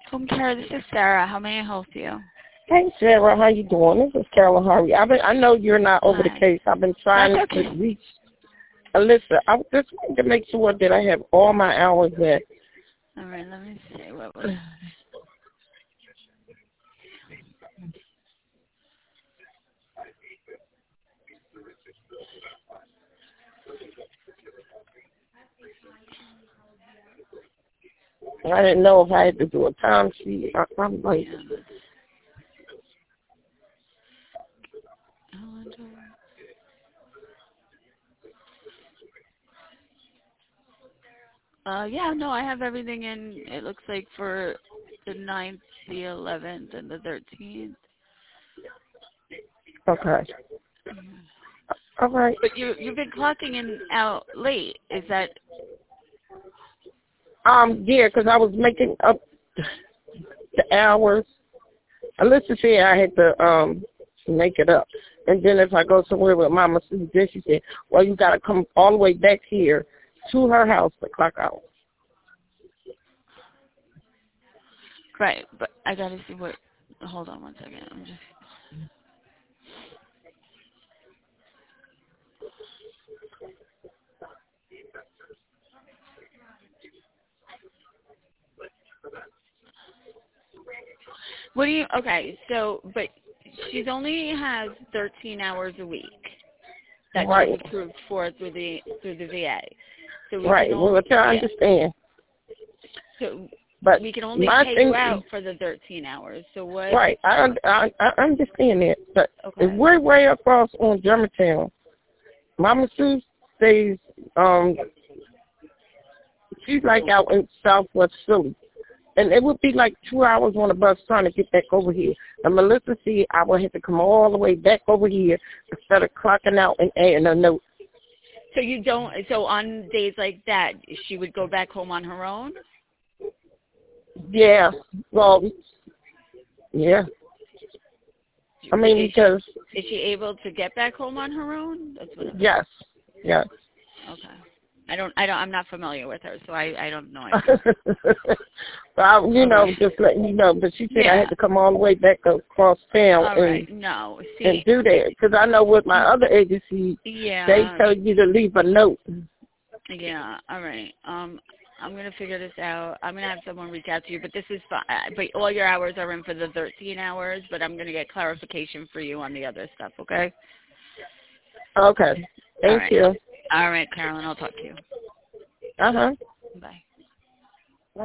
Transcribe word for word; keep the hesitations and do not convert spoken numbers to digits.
Home care, this is Sarah. How may I help you? Hey, Sarah, how you doing? This is Carolyn Harvey. I've been, I know you're not over the Hi. case. I've been trying That's okay. to reach Alyssa. I just wanted to make sure that I have all my hours in. All right, let me see. What was... I didn't know if I had to do a time sheet. I, I'm like, Uh, yeah, no, I have everything in. It looks like for the ninth, the eleventh, and the thirteenth. okay. All right. But you you've been clocking in out late. Is that? Um, yeah, 'cause I was making up the hours. Alyssa said I had to um make it up. And then if I go somewhere with Mama Sue, then she said, well, you got to come all the way back here to her house to clock out. Right, but I gotta see what. Hold on one second. I'm just. What do you? Okay, so but she's only has thirteen hours a week that Right. she's approved for through the through the V A. So we Right. can Well, only, I yeah. understand. So But we can only my pay thing you is, out for the thirteen hours. So what? right. I, un- I I understand that. But Okay. if we're way across on Germantown, Mama Sue stays, um, she's like out in Southwest Philly. And it would be like two hours on the bus trying to get back over here. And Melissa said I would have to come all the way back over here instead of clocking out and adding a note. So you don't. So on days like that, she would go back home on her own. Yeah. Well, yeah. I mean, is because she, is she able to get back home on her own? That's what. I'm, yes, yes. okay. I don't. I don't. I'm not familiar with her, so I. I don't know. But I, you know, right. just letting you know. But she said yeah. I had to come all the way back across town All and right. No. See. and do that because I know with my other agency, Yeah. they tell you to leave a note. Yeah. All right. Um. I'm gonna figure this out. I'm gonna have someone reach out to you, but this is fine. But all your hours are in for the thirteen hours. But I'm gonna get clarification for you on the other stuff. Okay. Okay. Thank all right. you. All right, Carolyn. I'll talk to you. Uh huh.